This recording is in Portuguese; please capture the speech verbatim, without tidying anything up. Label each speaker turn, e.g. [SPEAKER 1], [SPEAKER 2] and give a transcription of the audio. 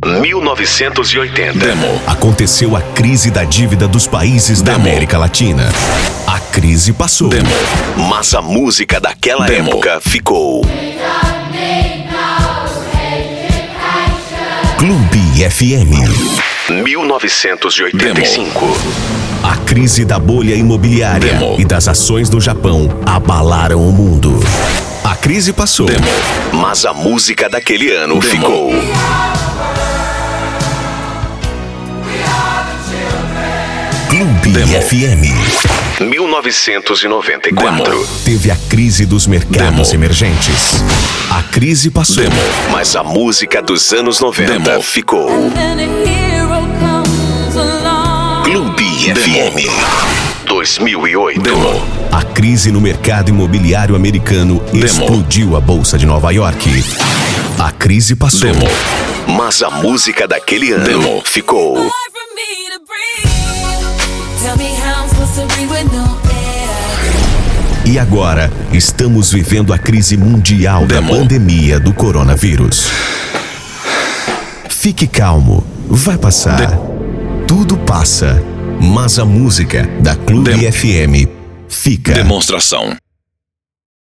[SPEAKER 1] mil novecentos e oitenta.
[SPEAKER 2] Demo.
[SPEAKER 3] Aconteceu a crise da dívida dos países da
[SPEAKER 2] Demo.
[SPEAKER 3] América Latina. A crise passou.
[SPEAKER 2] Demo.
[SPEAKER 1] Mas a música daquela
[SPEAKER 2] Demo.
[SPEAKER 1] época ficou.
[SPEAKER 3] Clube F M.
[SPEAKER 1] mil novecentos e oitenta e cinco.
[SPEAKER 3] A crise da bolha imobiliária
[SPEAKER 2] Demo.
[SPEAKER 3] e das ações do Japão abalaram o mundo. A crise passou.
[SPEAKER 2] Demo.
[SPEAKER 1] Mas a música daquele ano
[SPEAKER 2] Demo.
[SPEAKER 1] ficou.
[SPEAKER 3] Clube
[SPEAKER 2] Demo.
[SPEAKER 3] F M.
[SPEAKER 1] mil novecentos e noventa e quatro.
[SPEAKER 2] Demo.
[SPEAKER 3] Teve a crise dos mercados
[SPEAKER 2] Demo.
[SPEAKER 3] emergentes. A crise passou.
[SPEAKER 2] Demo.
[SPEAKER 1] Mas a música dos anos noventa
[SPEAKER 2] Demo.
[SPEAKER 1] ficou. Clube F M. dois mil e oito.
[SPEAKER 2] Demo.
[SPEAKER 3] A crise no mercado imobiliário americano
[SPEAKER 2] Demo.
[SPEAKER 3] explodiu a Bolsa de Nova York. A crise passou.
[SPEAKER 2] Demo.
[SPEAKER 1] Mas a música daquele ano
[SPEAKER 2] Demo.
[SPEAKER 1] ficou.
[SPEAKER 3] E agora, estamos vivendo a crise mundial
[SPEAKER 2] Demo.
[SPEAKER 3] da pandemia do coronavírus. Fique calmo, vai passar.
[SPEAKER 2] De-
[SPEAKER 3] Tudo passa, mas a música da Clube
[SPEAKER 2] Demo.
[SPEAKER 3] F M fica.
[SPEAKER 2] Demonstração.